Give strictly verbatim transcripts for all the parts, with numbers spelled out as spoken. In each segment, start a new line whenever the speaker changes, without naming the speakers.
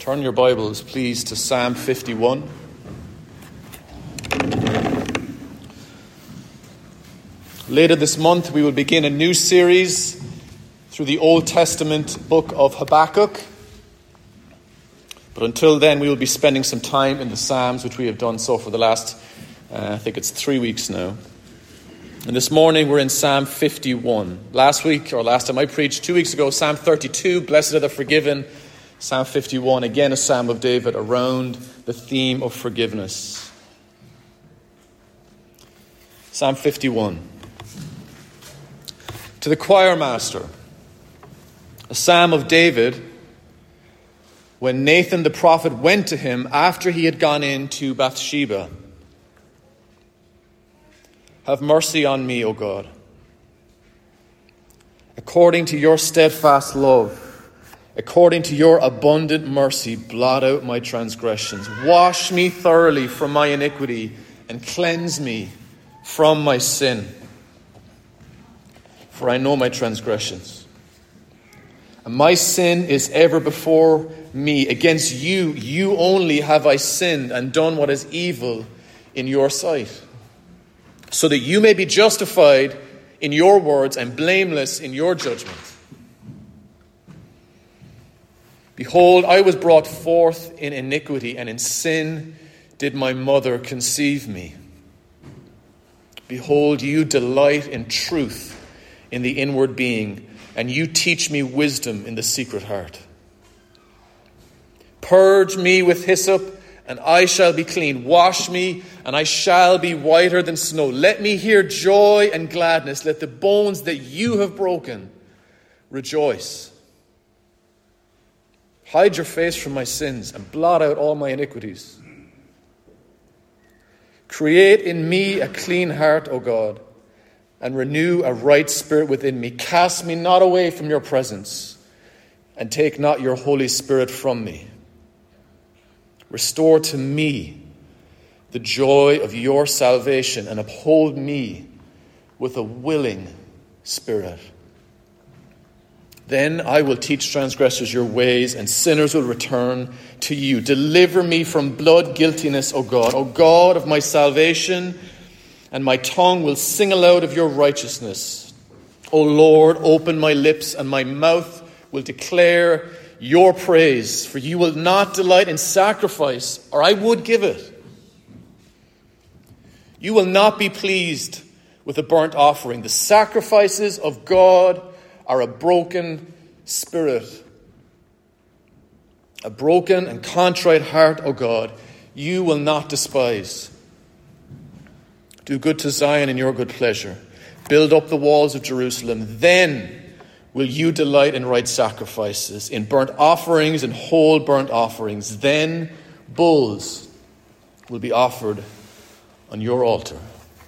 Turn your Bibles, please, to Psalm fifty-one. Later this month, we will begin a new series through the Old Testament book of Habakkuk. But until then, we will be spending some time in the Psalms, which we have done so for the last, uh, I think it's three weeks now. And this morning, we're in Psalm fifty-one. Last week, or last time I preached, two weeks ago, Psalm thirty-two, Blessed are the Forgiven. Psalm fifty-one, again a Psalm of David around the theme of forgiveness. Psalm fifty-one. To the choir master, a Psalm of David, when Nathan the prophet went to him after he had gone in to Bathsheba. Have mercy on me, O God, according to your steadfast love. According to your abundant mercy, blot out my transgressions. Wash me thoroughly from my iniquity and cleanse me from my sin. For I know my transgressions, and my sin is ever before me. Against you, you only have I sinned and done what is evil in your sight, so that you may be justified in your words and blameless in your judgment. Behold, I was brought forth in iniquity, and in sin did my mother conceive me. Behold, you delight in truth in the inward being, and you teach me wisdom in the secret heart. Purge me with hyssop, and I shall be clean. Wash me, and I shall be whiter than snow. Let me hear joy and gladness. Let the bones that you have broken rejoice. Hide your face from my sins and blot out all my iniquities. Create in me a clean heart, O God, and renew a right spirit within me. Cast me not away from your presence, and take not your Holy Spirit from me. Restore to me the joy of your salvation, and uphold me with a willing spirit. Then I will teach transgressors your ways, and sinners will return to you. Deliver me from blood guiltiness, O God, O God of my salvation, and my tongue will sing aloud of your righteousness. O Lord, open my lips, and my mouth will declare your praise. For you will not delight in sacrifice, or I would give it. You will not be pleased with a burnt offering. The sacrifices of God are a broken spirit. A broken and contrite heart, O God, you will not despise. Do good to Zion in your good pleasure. Build up the walls of Jerusalem. Then will you delight in right sacrifices, in burnt offerings and whole burnt offerings. Then bulls will be offered on your altar.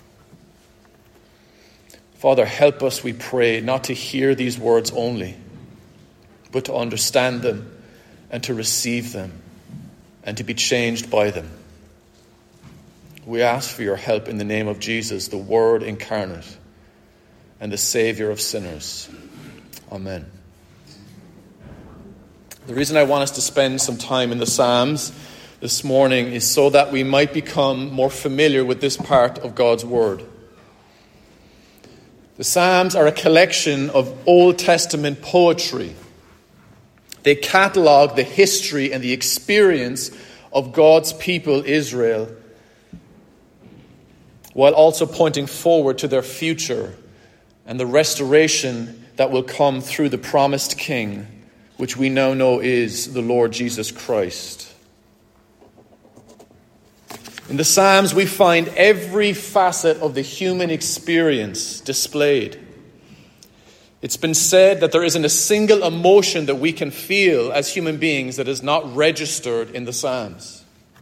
Father, help us, we pray, not to hear these words only, but to understand them and to receive them and to be changed by them. We ask for your help in the name of Jesus, the Word incarnate and the Savior of sinners. Amen. The reason I want us to spend some time in the Psalms this morning is so that we might become more familiar with this part of God's Word. The Psalms are a collection of Old Testament poetry. They catalogue the history and the experience of God's people, Israel, while also pointing forward to their future and the restoration that will come through the promised King, which we now know is the Lord Jesus Christ. In the Psalms, we find every facet of the human experience displayed. It's been said that there isn't a single emotion that we can feel as human beings that is not registered in the Psalms.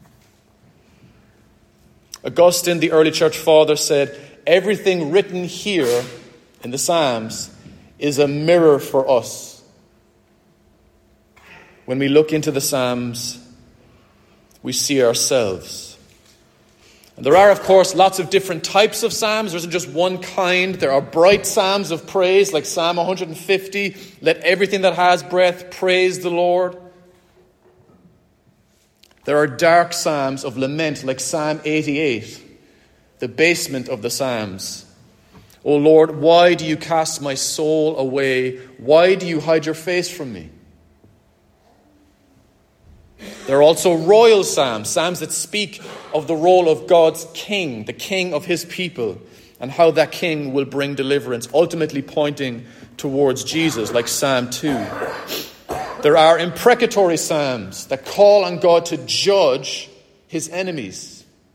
Augustine, the early church father, said, everything written here in the Psalms is a mirror for us. When we look into the Psalms, we see ourselves. And there are, of course, lots of different types of psalms. There isn't just one kind. There are bright psalms of praise, like Psalm one hundred fifty. Let everything that has breath praise the Lord. There are dark psalms of lament like Psalm eighty-eight, the basement of the Psalms. O Lord, why do you cast my soul away? Why do you hide your face from me? There are also royal psalms, psalms that speak of the role of God's king, the king of his people, and how that king will bring deliverance, ultimately pointing towards Jesus, like Psalm two. There are imprecatory psalms that call on God to judge his enemies.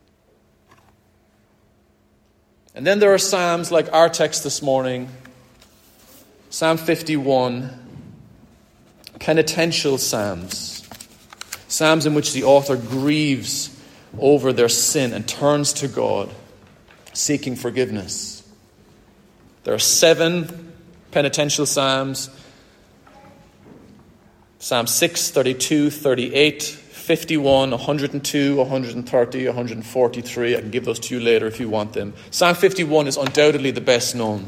And then there are psalms like our text this morning, Psalm fifty-one, penitential psalms, psalms in which the author grieves over their sin and turns to God, seeking forgiveness. There are seven penitential psalms, Psalm six, thirty-two, thirty-eight, fifty-one, one hundred two, one hundred thirty, one hundred forty-three. I can give those to you later if you want them. Psalm fifty-one is undoubtedly the best known.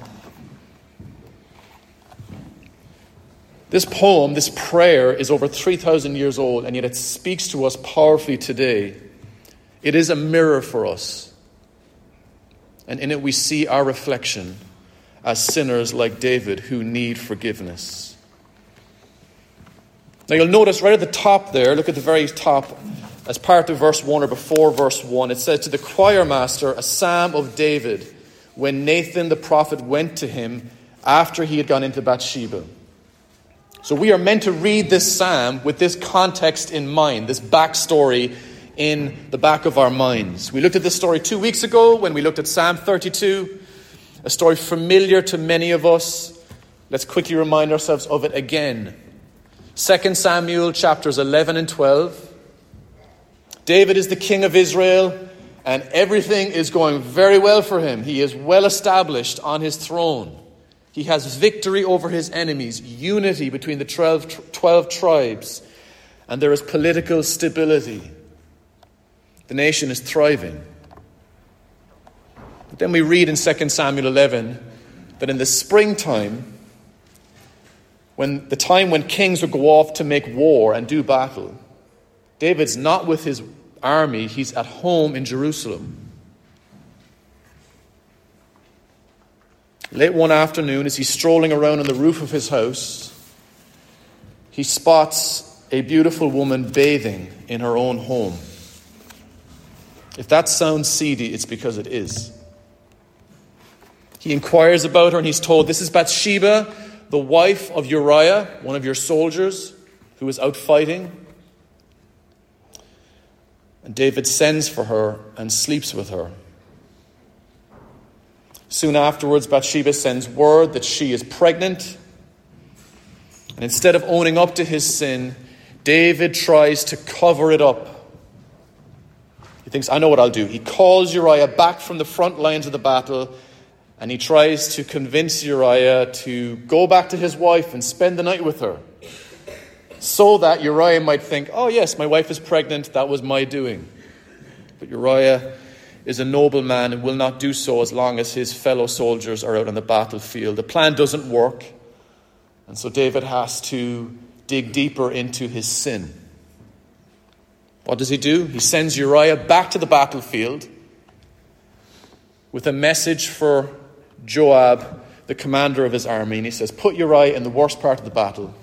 This poem, this prayer, is over three thousand years old, and yet it speaks to us powerfully today. It is a mirror for us. And in it we see our reflection as sinners like David who need forgiveness. Now you'll notice right at the top there, look at the very top, as part of verse one or before verse one, it says, to the choir master, a psalm of David, when Nathan the prophet went to him after he had gone into Bathsheba. So we are meant to read this psalm with this context in mind, this backstory in the back of our minds. We looked at this story two weeks ago when we looked at Psalm thirty-two, a story familiar to many of us. Let's quickly remind ourselves of it again. Second Samuel chapters eleven and twelve. David is the king of Israel, and everything is going very well for him. He is well established on his throne. He has victory over his enemies, unity between the twelve, twelve tribes, and there is political stability. The nation is thriving. But then we read in Second Samuel eleven that in the springtime, when the time when kings would go off to make war and do battle, David's not with his army, he's at home in Jerusalem. Late one afternoon, as he's strolling around on the roof of his house, he spots a beautiful woman bathing in her own home. If that sounds seedy, it's because it is. He inquires about her and he's told, this is Bathsheba, the wife of Uriah, one of your soldiers who is out fighting. And David sends for her and sleeps with her. Soon afterwards, Bathsheba sends word that she is pregnant. And instead of owning up to his sin, David tries to cover it up. He thinks, I know what I'll do. He calls Uriah back from the front lines of the battle, and he tries to convince Uriah to go back to his wife and spend the night with her, so that Uriah might think, oh yes, my wife is pregnant, that was my doing. But Uriah is a noble man and will not do so as long as his fellow soldiers are out on the battlefield. The plan doesn't work, and so David has to dig deeper into his sin. What does he do? He sends Uriah back to the battlefield with a message for Joab, the commander of his army, and he says, put Uriah in the worst part of the battle,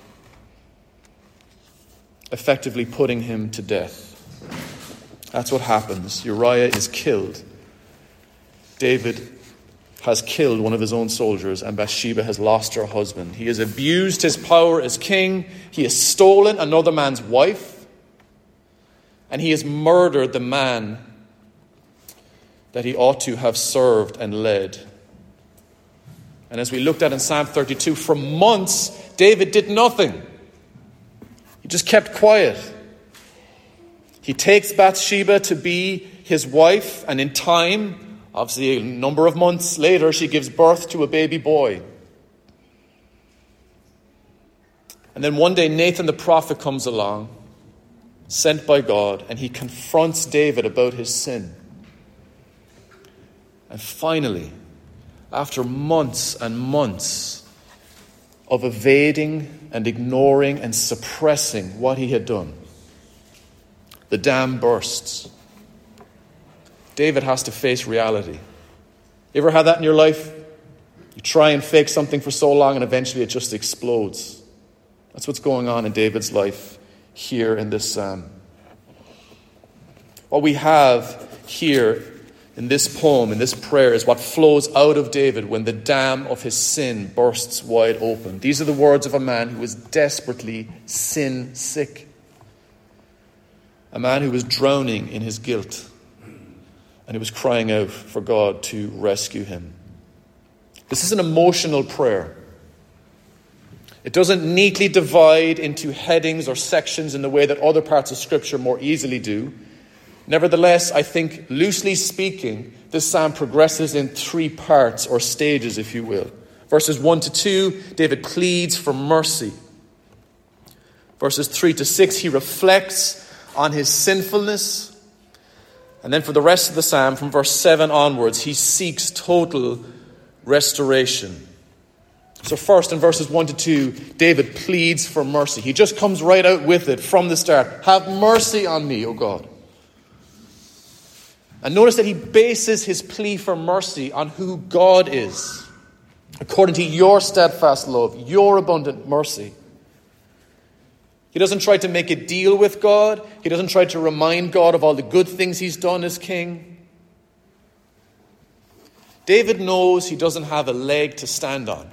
effectively putting him to death. That's what happens. Uriah is killed. David has killed one of his own soldiers, and Bathsheba has lost her husband. He has abused his power as king. He has stolen another man's wife, and he has murdered the man that he ought to have served and led. And as we looked at in Psalm thirty-two, for months, David did nothing. He just kept quiet. He takes Bathsheba to be his wife, and in time, obviously a number of months later, she gives birth to a baby boy. And then one day, Nathan the prophet comes along, sent by God, and he confronts David about his sin. And finally, after months and months of evading and ignoring and suppressing what he had done, The dam bursts. David has to face reality. You ever had that in your life? You try and fake something for so long and eventually it just explodes. That's what's going on in David's life here in this psalm. What we have here in this poem, in this prayer, is what flows out of David when the dam of his sin bursts wide open. These are the words of a man who was desperately sin sick. A man who was drowning in his guilt. And he was crying out for God to rescue him. This is an emotional prayer. It doesn't neatly divide into headings or sections in the way that other parts of Scripture more easily do. Nevertheless, I think, loosely speaking, this psalm progresses in three parts or stages, if you will. Verses one to two, David pleads for mercy. Verses three to six, he reflects on his sinfulness. And then for the rest of the psalm, from verse seven onwards, he seeks total restoration. So first, in verses one to two, David pleads for mercy. He just comes right out with it from the start. Have mercy on me, O God. And notice that he bases his plea for mercy on who God is, according to your steadfast love, your abundant mercy. He doesn't try to make a deal with God. He doesn't try to remind God of all the good things he's done as king. David knows he doesn't have a leg to stand on.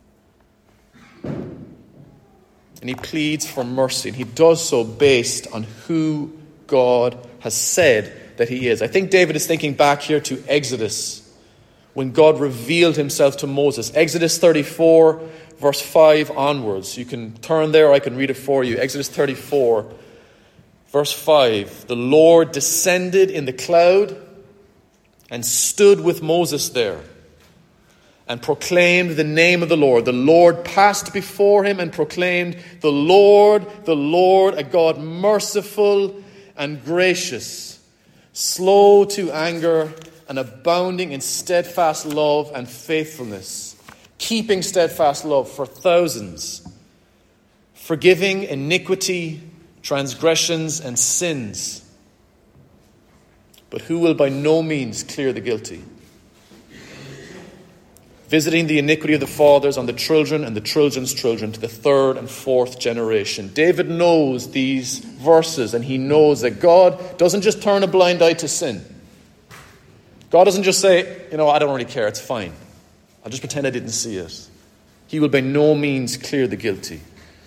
And he pleads for mercy. And he does so based on who God has said that he is. I think David is thinking back here to Exodus, when God revealed himself to Moses. Exodus thirty-four, verse five onwards. You can turn there, or I can read it for you. Exodus thirty-four, verse five. The Lord descended in the cloud and stood with Moses there and proclaimed the name of the Lord. The Lord passed before him and proclaimed, the Lord, the Lord, a God merciful and gracious, slow to anger and abounding in steadfast love and faithfulness, keeping steadfast love for thousands, forgiving iniquity, transgressions, and sins, but who will by no means clear the guilty, visiting the iniquity of the fathers on the children and the children's children to the third and fourth generation. David knows these verses, and he knows that God doesn't just turn a blind eye to sin. God doesn't just say, you know, I don't really care, it's fine. I'll just pretend I didn't see it. He will by no means clear the guilty.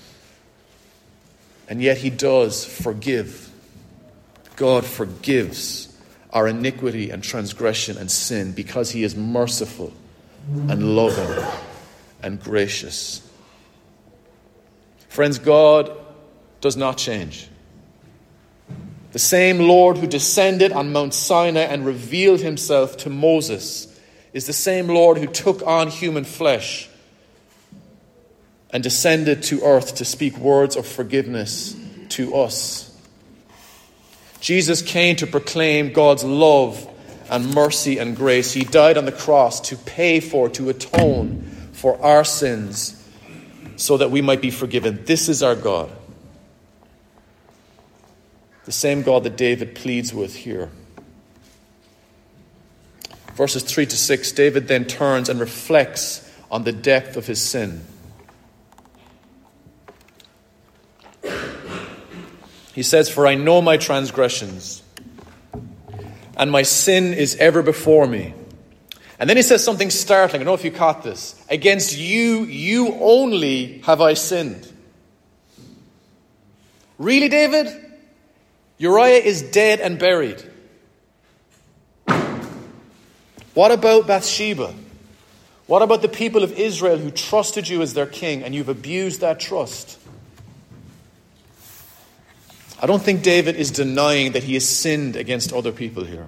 And yet he does forgive. God forgives our iniquity and transgression and sin because he is merciful and loving and gracious. Friends, God does not change. The same Lord who descended on Mount Sinai and revealed himself to Moses is the same Lord who took on human flesh and descended to earth to speak words of forgiveness to us. Jesus came to proclaim God's love and mercy and grace. He died on the cross to pay for, to atone for our sins so that we might be forgiven. This is our God. The same God that David pleads with here. Verses three to six, David then turns and reflects on the depth of his sin. He says, "For I know my transgressions, and my sin is ever before me." And then he says something startling. I don't know if you caught this. "Against you, you only have I sinned." Really, David? Uriah is dead and buried. What about Bathsheba? What about the people of Israel who trusted you as their king and you've abused that trust? I don't think David is denying that he has sinned against other people here.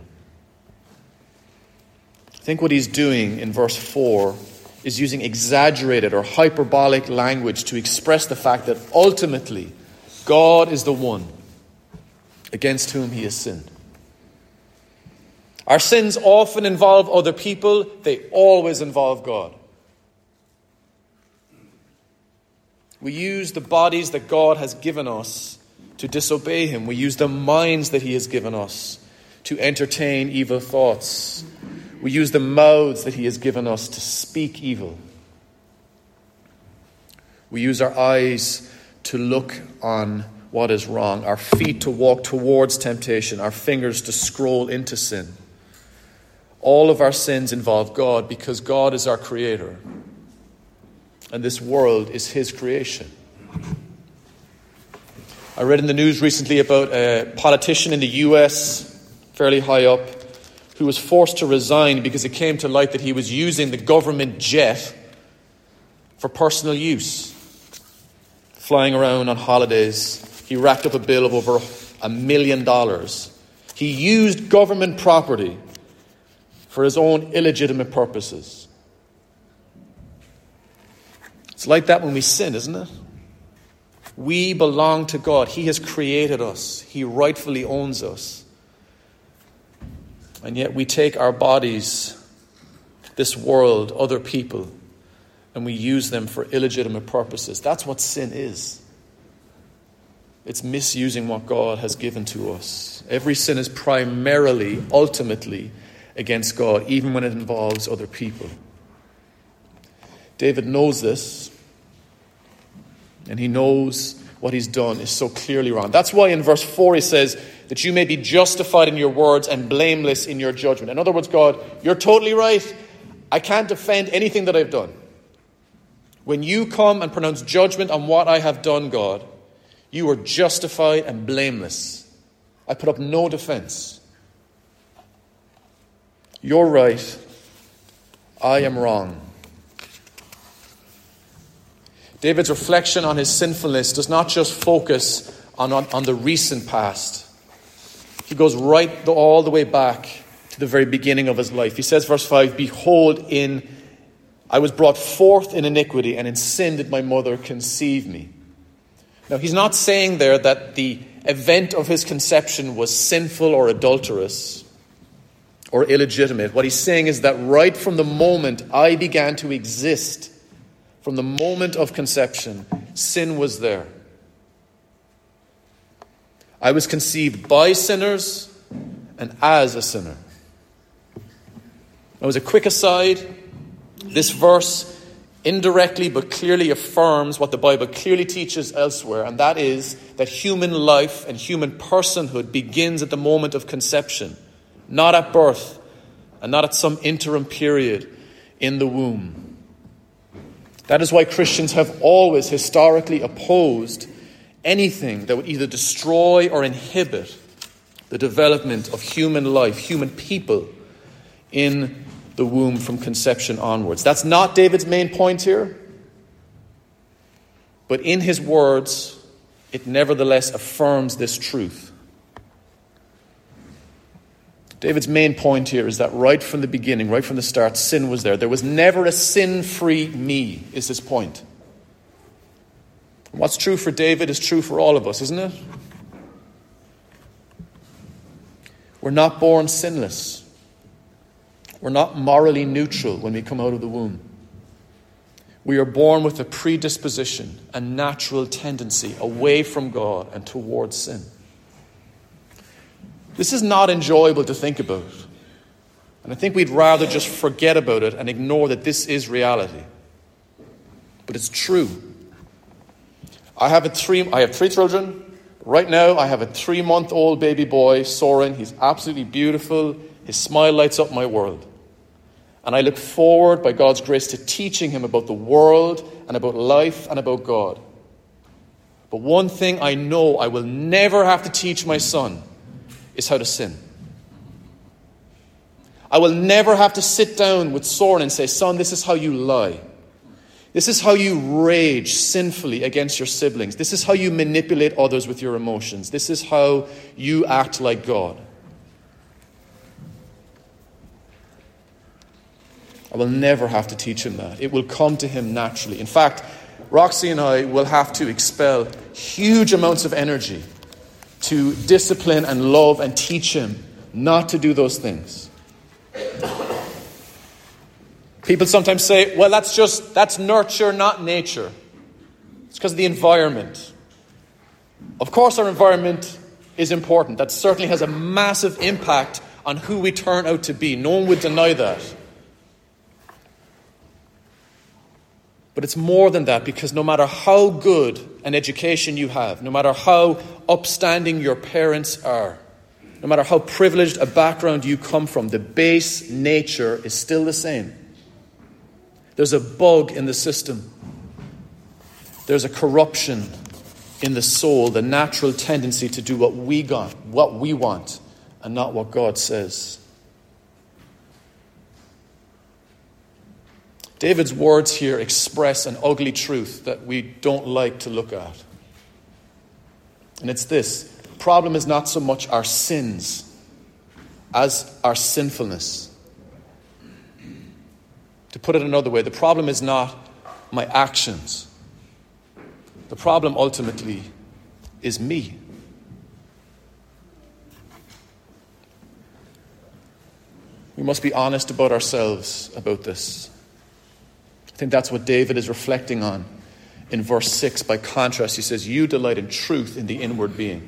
I think what he's doing in verse four is using exaggerated or hyperbolic language to express the fact that ultimately God is the one against whom he has sinned. Our sins often involve other people. They always involve God. We use the bodies that God has given us to to disobey him. We use the minds that he has given us to entertain evil thoughts. We use the mouths that he has given us to speak evil. We use our eyes to look on what is wrong, our feet to walk towards temptation, our fingers to scroll into sin. All of our sins involve God because God is our creator. And this world is his creation. I read in the news recently about a politician in the U S, fairly high up, who was forced to resign because it came to light that he was using the government jet for personal use. Flying around on holidays, he racked up a bill of over a million dollars. He used government property for his own illegitimate purposes. It's like that when we sin, isn't it? We belong to God. He has created us. He rightfully owns us. And yet we take our bodies, this world, other people, and we use them for illegitimate purposes. That's what sin is. It's misusing what God has given to us. Every sin is primarily, ultimately, against God, even when it involves other people. David knows this, and he knows what he's done is so clearly wrong. That's why in verse four he says that you may be justified in your words and blameless in your judgment. In other words, God, you're totally right. I can't defend anything that I've done. When you come and pronounce judgment on what I have done, God, you are justified and blameless. I put up no defense. You're right. I am wrong. David's reflection on his sinfulness does not just focus on, on, on the recent past. He goes right the, all the way back to the very beginning of his life. He says, verse five, behold, in I was brought forth in iniquity, and in sin did my mother conceive me. Now, he's not saying there that the event of his conception was sinful or adulterous or illegitimate. What he's saying is that right from the moment I began to exist, from the moment of conception, sin was there. I was conceived by sinners and as a sinner. Now, as a quick aside, this verse indirectly but clearly affirms what the Bible clearly teaches elsewhere, and that is that human life and human personhood begins at the moment of conception, not at birth, and not at some interim period in the womb. That is why Christians have always historically opposed anything that would either destroy or inhibit the development of human life, human people in the womb from conception onwards. That's not David's main point here. But in his words, it nevertheless affirms this truth. David's main point here is that right from the beginning, right from the start, sin was there. There was never a sin-free me, is his point. And what's true for David is true for all of us, isn't it? We're not born sinless. We're not morally neutral when we come out of the womb. We are born with a predisposition, a natural tendency away from God and towards sin. This is not enjoyable to think about. And I think we'd rather just forget about it and ignore that this is reality. But it's true. I have a three, I have three children. Right now, I have a three-month-old baby boy, Soren. He's absolutely beautiful. His smile lights up my world. And I look forward, by God's grace, to teaching him about the world and about life and about God. But one thing I know I will never have to teach my son is how to sin. I will never have to sit down with Soren and say, son, this is how you lie. This is how you rage sinfully against your siblings. This is how you manipulate others with your emotions. This is how you act like God. I will never have to teach him that. It will come to him naturally. In fact, Roxy and I will have to expel huge amounts of energy to discipline and love and teach him not to do those things. People sometimes say, well, that's just, that's nurture, not nature. It's because of the environment. Of course, our environment is important. That certainly has a massive impact on who we turn out to be. No one would deny that. But it's more than that, because no matter how good an education you have, no matter how upstanding your parents are, no matter how privileged a background you come from, the base nature is still the same. There's a bug in the system. There's a corruption in the soul, the natural tendency to do what we got, what we want, and not what God says. David's words here express an ugly truth that we don't like to look at. And it's this: the problem is not so much our sins as our sinfulness. To put it another way, the problem is not my actions. The problem ultimately is me. We must be honest about ourselves about this. I think that's what David is reflecting on in verse six. By contrast, he says, "You delight in truth in the inward being,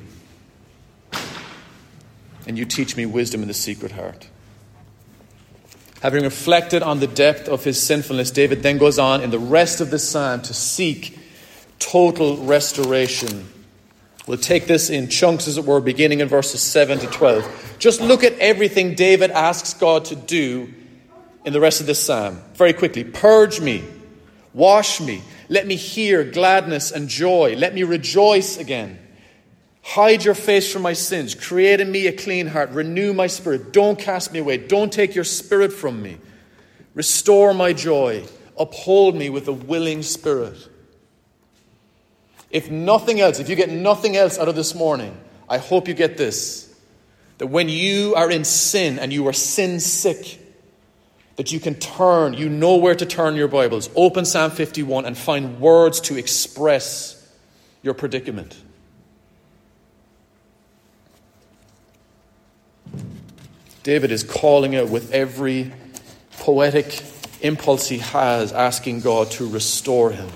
and you teach me wisdom in the secret heart." Having reflected on the depth of his sinfulness, David then goes on in the rest of the psalm to seek total restoration. We'll take this in chunks, as it were, beginning in verses seven to twelve. Just look at everything David asks God to do in the rest of this psalm. Very quickly. Purge me, wash me, let me hear gladness and joy, let me rejoice again. Hide your face from my sins, create in me a clean heart, renew my spirit, don't cast me away, don't take your spirit from me. Restore my joy, uphold me with a willing spirit. If nothing else, if you get nothing else out of this morning, I hope you get this: that when you are in sin and you are sin sick, that you can turn, you know where to turn your Bibles. Open Psalm fifty-one and find words to express your predicament. David is calling out with every poetic impulse he has, asking God to restore him.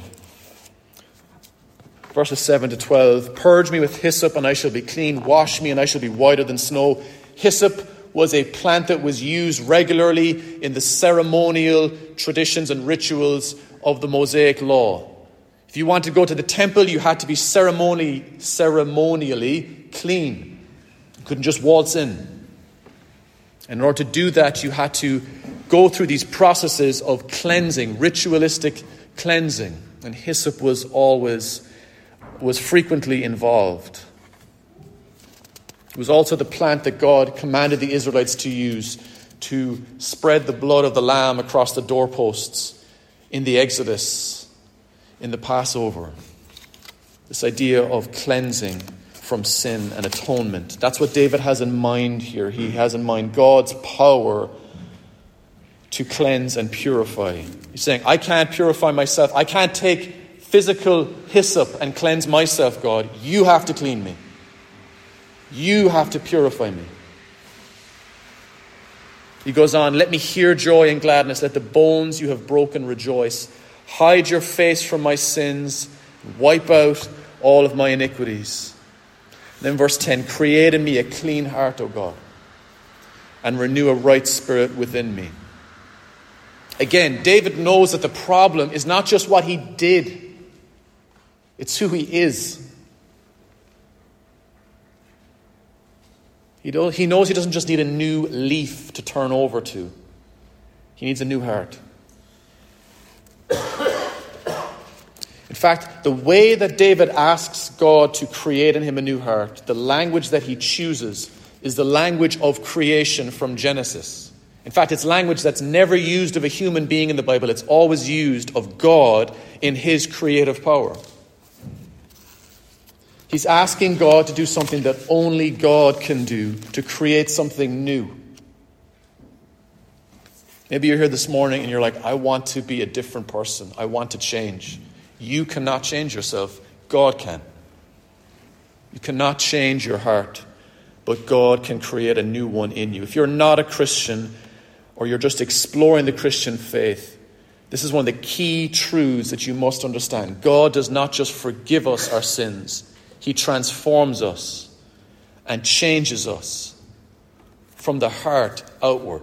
Verses seven to twelve, "Purge me with hyssop and I shall be clean. Wash me and I shall be whiter than snow." Hyssop was a plant that was used regularly in the ceremonial traditions and rituals of the Mosaic law. If you wanted to go to the temple, you had to be ceremonially, ceremonially clean. You couldn't just waltz in. And in order to do that, you had to go through these processes of cleansing, ritualistic cleansing. And hyssop was always, was frequently involved. It was also the plant that God commanded the Israelites to use to spread the blood of the lamb across the doorposts in the Exodus, in the Passover. This idea of cleansing from sin and atonement. That's what David has in mind here. He has in mind God's power to cleanse and purify. He's saying, I can't purify myself. I can't take physical hyssop and cleanse myself, God. You have to clean me. You have to purify me. He goes on, let me hear joy and gladness. Let the bones you have broken rejoice. Hide your face from my sins. Wipe out all of my iniquities. Then verse ten, create in me a clean heart, O God, and renew a right spirit within me. Again, David knows that the problem is not just what he did. It's who he is. He knows he doesn't just need a new leaf to turn over to. He needs a new heart. In fact, the way that David asks God to create in him a new heart, the language that he chooses, is the language of creation from Genesis. In fact, it's language that's never used of a human being in the Bible. It's always used of God in his creative power. He's asking God to do something that only God can do, to create something new. Maybe you're here this morning and you're like, I want to be a different person. I want to change. You cannot change yourself. God can. You cannot change your heart, but God can create a new one in you. If you're not a Christian, or you're just exploring the Christian faith, this is one of the key truths that you must understand. God does not just forgive us our sins. He transforms us and changes us from the heart outward.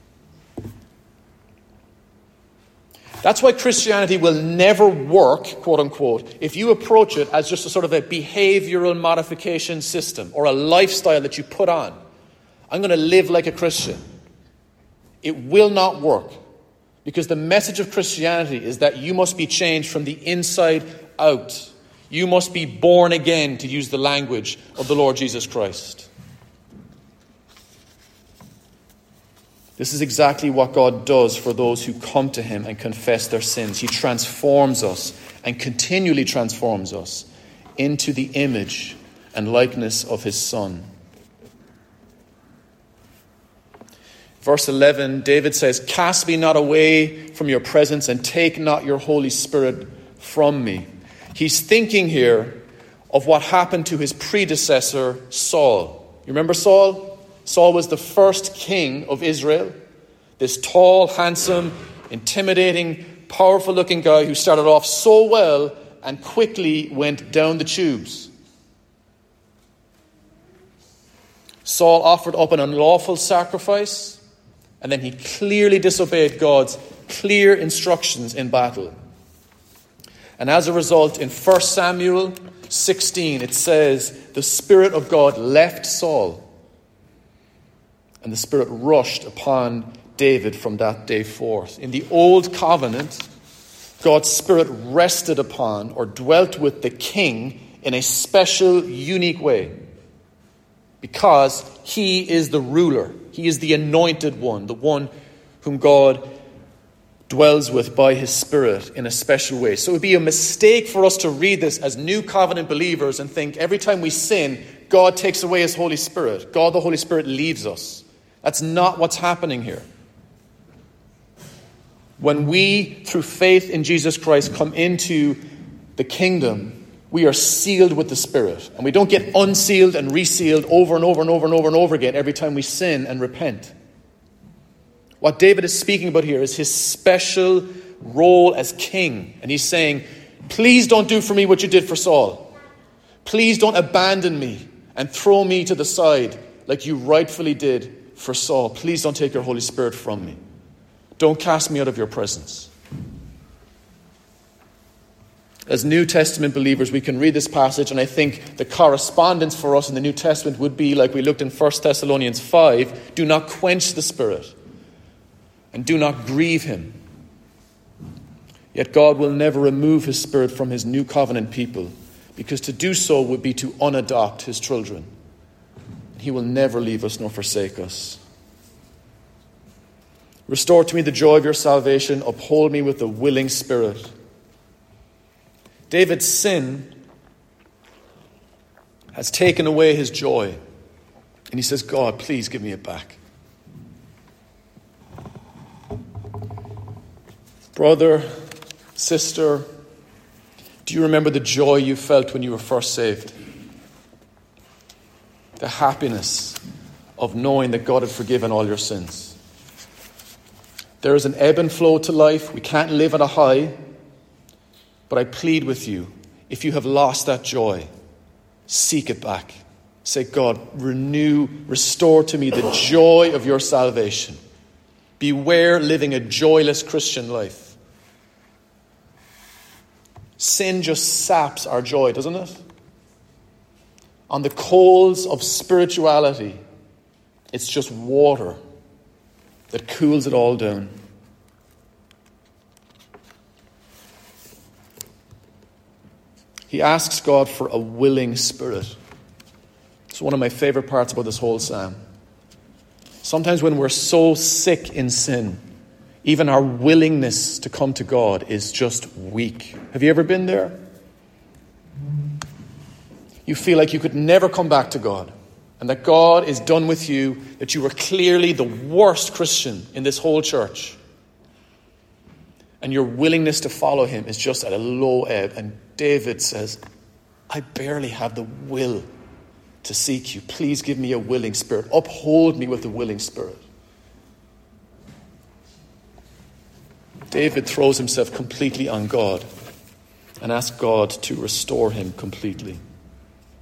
That's why Christianity will never work, quote unquote, if you approach it as just a sort of a behavioral modification system or a lifestyle that you put on. I'm going to live like a Christian. It will not work, because the message of Christianity is that you must be changed from the inside out. You must be born again, to use the language of the Lord Jesus Christ. This is exactly what God does for those who come to him and confess their sins. He transforms us and continually transforms us into the image and likeness of his Son. Verse eleven, David says, "Cast me not away from your presence and take not your Holy Spirit from me." He's thinking here of what happened to his predecessor, Saul. You remember Saul? Saul was the first king of Israel. This tall, handsome, intimidating, powerful-looking guy who started off so well and quickly went down the tubes. Saul offered up an unlawful sacrifice, and then he clearly disobeyed God's clear instructions in battle. And as a result, in First Samuel sixteen, it says, the Spirit of God left Saul, and the Spirit rushed upon David from that day forth. In the Old Covenant, God's Spirit rested upon or dwelt with the king in a special, unique way, because he is the ruler. He is the anointed one, the one whom God dwells with by his Spirit in a special way. So it would be a mistake for us to read this as New Covenant believers and think every time we sin, God takes away his Holy Spirit. God, the Holy Spirit, leaves us. That's not what's happening here. When we, through faith in Jesus Christ, come into the kingdom, we are sealed with the Spirit. And we don't get unsealed and resealed over and over and over and over and over again every time we sin and repent. What David is speaking about here is his special role as king. And he's saying, please don't do for me what you did for Saul. Please don't abandon me and throw me to the side like you rightfully did for Saul. Please don't take your Holy Spirit from me. Don't cast me out of your presence. As New Testament believers, we can read this passage, and I think the correspondence for us in the New Testament would be like we looked in First Thessalonians five, do not quench the Spirit and do not grieve him. Yet God will never remove his Spirit from his new covenant people, because to do so would be to unadopt his children. He will never leave us nor forsake us. Restore to me the joy of your salvation. Uphold me with a willing spirit. David's sin has taken away his joy. And he says, God, please give me it back. Brother, sister, do you remember the joy you felt when you were first saved? The happiness of knowing that God had forgiven all your sins. There is an ebb and flow to life. We can't live at a high. But I plead with you, if you have lost that joy, seek it back. Say, God, renew, restore to me the joy of your salvation. Beware living a joyless Christian life. Sin just saps our joy, doesn't it? On the coals of spirituality, it's just water that cools it all down. He asks God for a willing spirit. It's one of my favorite parts about this whole psalm. Sometimes when we're so sick in sin, even our willingness to come to God is just weak. Have you ever been there? You feel like you could never come back to God, and that God is done with you, that you were clearly the worst Christian in this whole church. And your willingness to follow him is just at a low ebb. And David says, I barely have the will to seek you. Please give me a willing spirit. Uphold me with a willing spirit. David throws himself completely on God and asks God to restore him completely.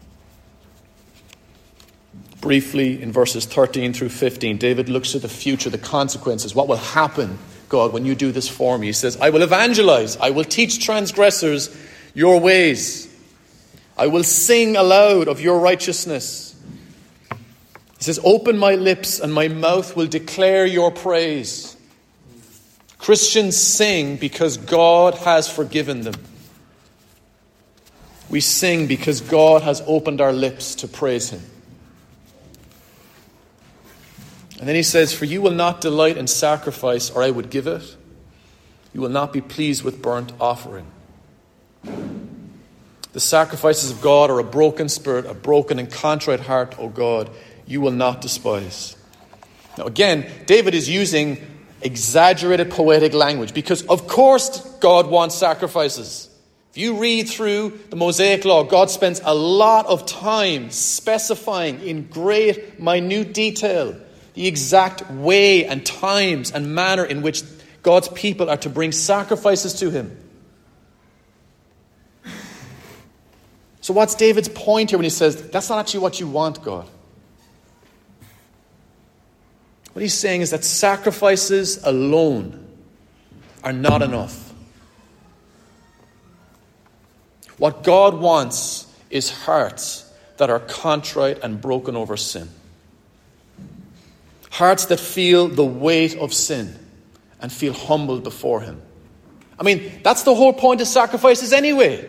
Briefly, in verses thirteen through fifteen, David looks at the future, the consequences. What will happen, God, when you do this for me? He says, I will evangelize. I will teach transgressors your ways. I will sing aloud of your righteousness. He says, open my lips and my mouth will declare your praise. Christians sing because God has forgiven them. We sing because God has opened our lips to praise him. And then he says, for you will not delight in sacrifice, or I would give it. You will not be pleased with burnt offering. The sacrifices of God are a broken spirit, a broken and contrite heart, O God, you will not despise. Now again, David is using exaggerated poetic language because of course God wants sacrifices. If you read through the Mosaic Law, God spends a lot of time specifying in great, minute detail the exact way and times and manner in which God's people are to bring sacrifices to him. So what's David's point here when he says, that's not actually what you want, God? What he's saying is that sacrifices alone are not enough. What God wants is hearts that are contrite and broken over sin. Hearts that feel the weight of sin and feel humbled before him. I mean, that's the whole point of sacrifices anyway.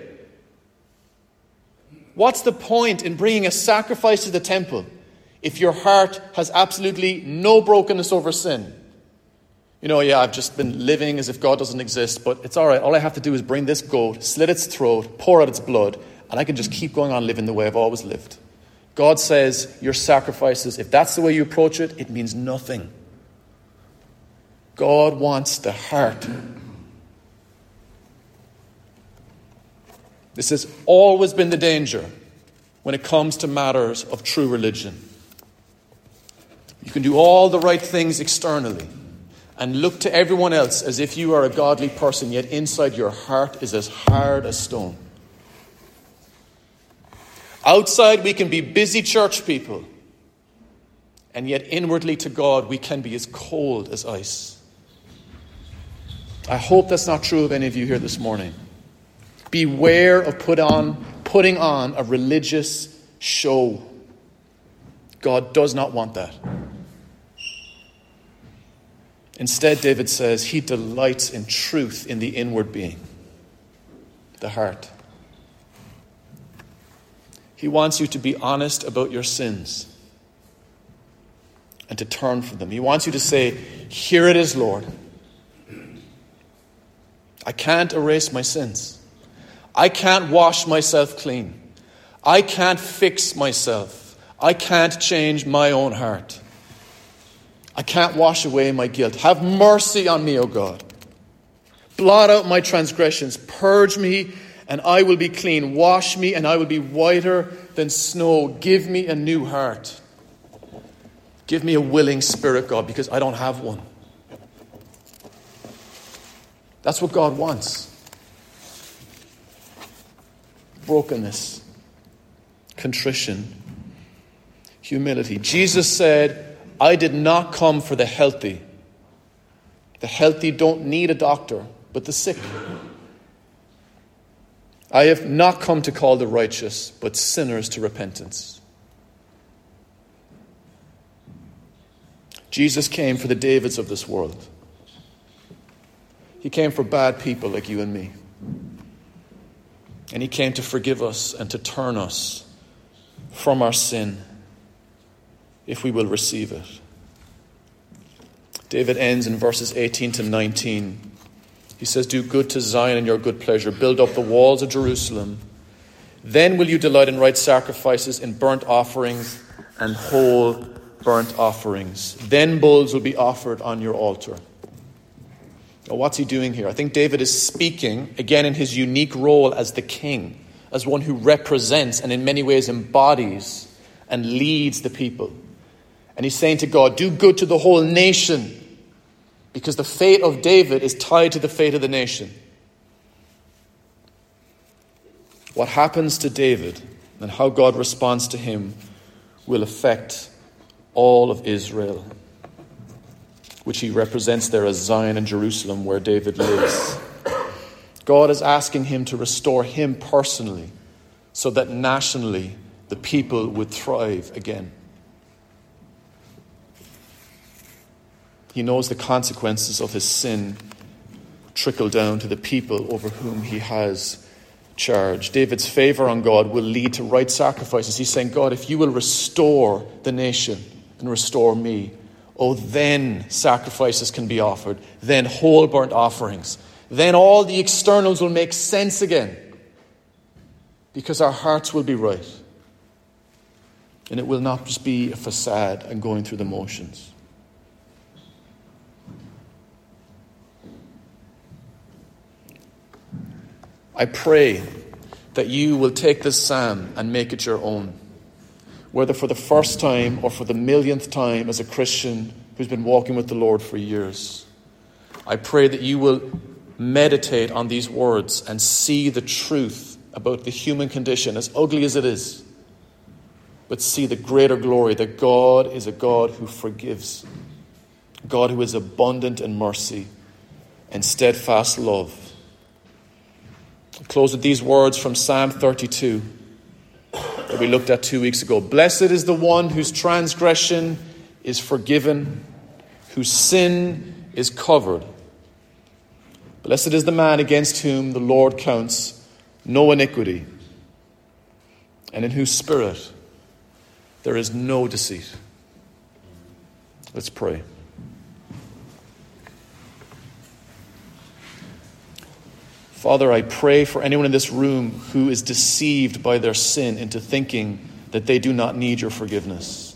What's the point in bringing a sacrifice to the temple if your heart has absolutely no brokenness over sin? You know, yeah, I've just been living as if God doesn't exist, but it's all right. All I have to do is bring this goat, slit its throat, pour out its blood, and I can just keep going on living the way I've always lived. God says your sacrifices, if that's the way you approach it, it means nothing. God wants the heart. This has always been the danger when it comes to matters of true religion. You can do all the right things externally and look to everyone else as if you are a godly person, yet inside your heart is as hard as stone. Outside, we can be busy church people, and yet inwardly to God, we can be as cold as ice. I hope that's not true of any of you here this morning. Beware of put on, putting on a religious show. God does not want that. Instead, David says, he delights in truth in the inward being, the heart. He wants you to be honest about your sins and to turn from them. He wants you to say, here it is, Lord. I can't erase my sins. I can't wash myself clean. I can't fix myself. I can't change my own heart. I can't wash away my guilt. Have mercy on me, O God. Blot out my transgressions. Purge me and I will be clean. Wash me and I will be whiter than snow. Give me a new heart. Give me a willing spirit, God, because I don't have one. That's what God wants. Brokenness, contrition, humility. Jesus said, I did not come for the healthy. The healthy don't need a doctor, but the sick. I have not come to call the righteous, but sinners to repentance. Jesus came for the Davids of this world. He came for bad people like you and me. And he came to forgive us and to turn us from our sin if we will receive it. David ends in verses eighteen to nineteen. He says, do good to Zion in your good pleasure. Build up the walls of Jerusalem. Then will you delight in right sacrifices, in burnt offerings and whole burnt offerings. Then bulls will be offered on your altar. Now, what's he doing here? I think David is speaking, again, in his unique role as the king, as one who represents and in many ways embodies and leads the people. And he's saying to God, do good to the whole nation, because the fate of David is tied to the fate of the nation. What happens to David and how God responds to him will affect all of Israel, which he represents there as Zion and Jerusalem, where David lives. God is asking him to restore him personally so that nationally the people would thrive again. He knows the consequences of his sin trickle down to the people over whom he has charge. David's favor on God will lead to right sacrifices. He's saying, God, if you will restore the nation and restore me, oh, then sacrifices can be offered. Then whole burnt offerings. Then all the externals will make sense again, because our hearts will be right. And it will not just be a facade and going through the motions. I pray that you will take this psalm and make it your own, whether for the first time or for the millionth time as a Christian who's been walking with the Lord for years. I pray that you will meditate on these words and see the truth about the human condition, as ugly as it is, but see the greater glory that God is a God who forgives, God who is abundant in mercy and steadfast love. I'll close with these words from Psalm thirty-two that we looked at two weeks ago. Blessed is the one whose transgression is forgiven, whose sin is covered. Blessed is the man against whom the Lord counts no iniquity, and in whose spirit there is no deceit. Let's pray. Father, I pray for anyone in this room who is deceived by their sin into thinking that they do not need your forgiveness.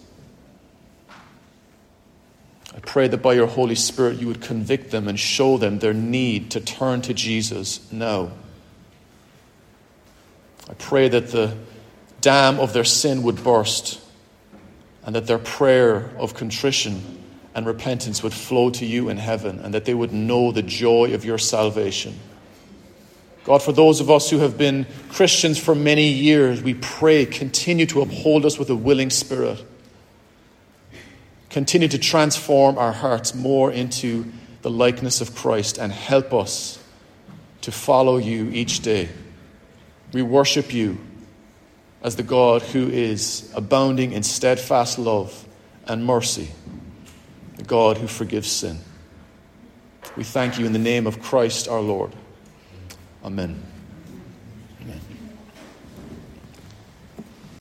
I pray that by your Holy Spirit you would convict them and show them their need to turn to Jesus now. I pray that the dam of their sin would burst and that their prayer of contrition and repentance would flow to you in heaven, and that they would know the joy of your salvation. God, for those of us who have been Christians for many years, we pray, continue to uphold us with a willing spirit. Continue to transform our hearts more into the likeness of Christ and help us to follow you each day. We worship you as the God who is abounding in steadfast love and mercy, the God who forgives sin. We thank you in the name of Christ our Lord. Amen.